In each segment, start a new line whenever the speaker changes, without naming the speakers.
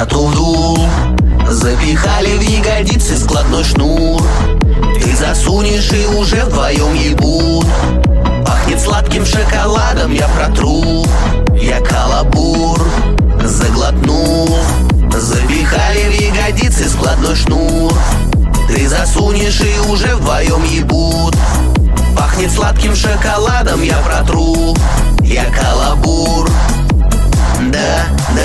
гранату вдул, запихали в ягодицы складной шнур. Ты засунешь и уже вдвоем ебут. Пахнет сладким шоколадом, я протру. Я каламбур заглотнул. Запихали в ягодицы складной шнур. Ты засунешь и уже вдвоем ебут. Пахнет сладким шоколадом, я протру. Я каламбур. Да,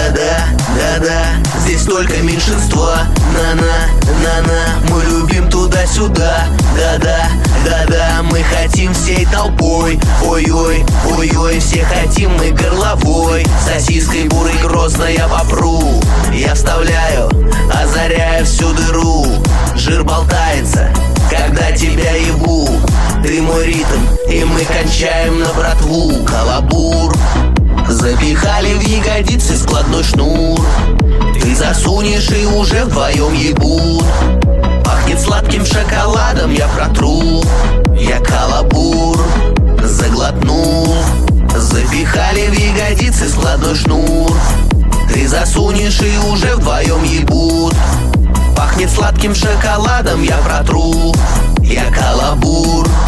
здесь только меньшинство. На-на, мы любим туда-сюда. Да, мы хотим всей толпой. Ой-ой, все хотим мы горловой. Сосиской бурой грозно я попру. Я вставляю, озаряя всю дыру. Жир болтается, когда тебя ебу. Ты мой ритм, и мы кончаем на братву. Каламбур. Запихали в ягодицы складной шнур. Ты засунешь и уже вдвоем ебут. Пахнет сладким шоколадом, я протру. Я каламбур заглотнул. Запихали в ягодицы складной шнур. Ты засунешь и уже вдвоем ебут. Пахнет сладким шоколадом, я протру. Я каламбур.